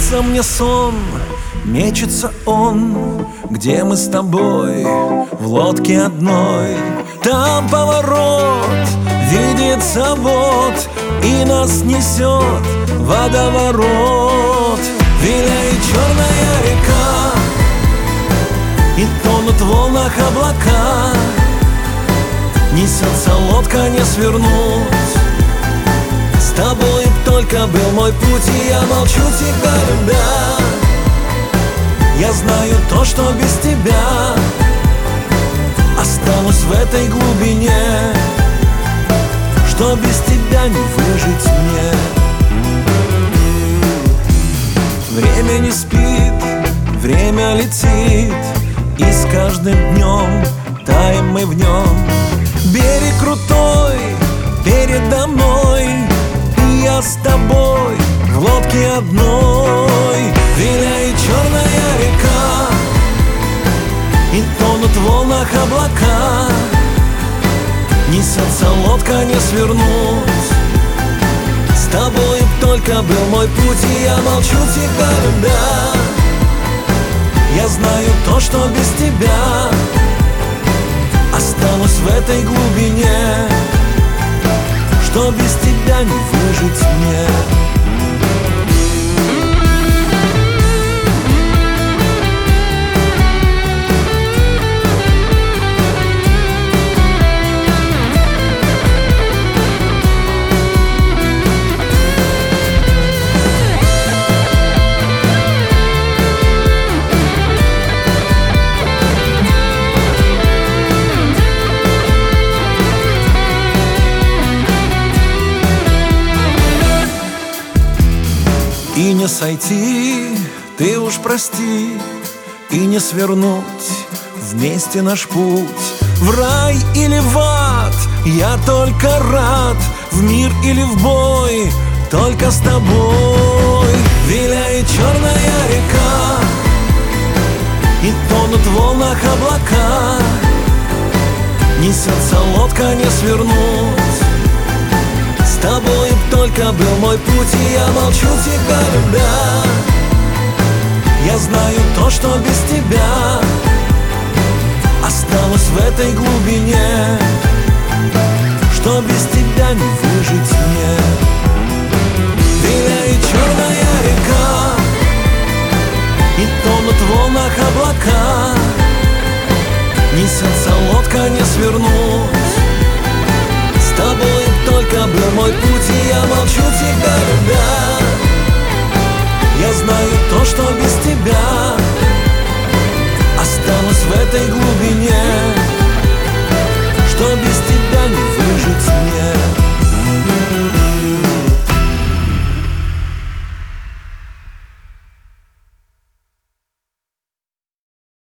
Снится мне сон, мечется он, где мы с тобой в лодке одной. Там поворот, видится вот, и нас несет водоворот. Виляет черная река, и тонут в волнах облака. Несется лодка, не свернуть. С тобой только был мой путь, и я молчу, тебя любя. Я знаю то, что без тебя останусь в этой глубине, что без тебя не выжить мне. Время не спит, время летит, и с каждым днем таем мы в нем. Берег крутой передо мной, и я с тобой в лодке одной. Виляет черная река, и тонут в волнах облака. Несется лодка, не свернуть. С тобой только был мой путь, и я молчу, тебя любя. Я знаю то, что без тебя останусь в этой глубине, что без тебя не выжить мне. И не сойти, ты уж прости, и не свернуть вместе наш путь. В рай или в ад, я только рад, в мир или в бой, только с тобой. Виляет черная река, и тонут в волнах облака. Несется лодка, не свернуть. С тобой только был мой путь, и я молчу, тебя любя. Я знаю то, что без тебя осталось в этой глубине, что без тебя не выжить мне. Виляет черная река, и тонут в волнах облака. Несется лодка, не свернуть. С тобой только был мой путь, и я молчу, тебя любя. Я знаю то, что без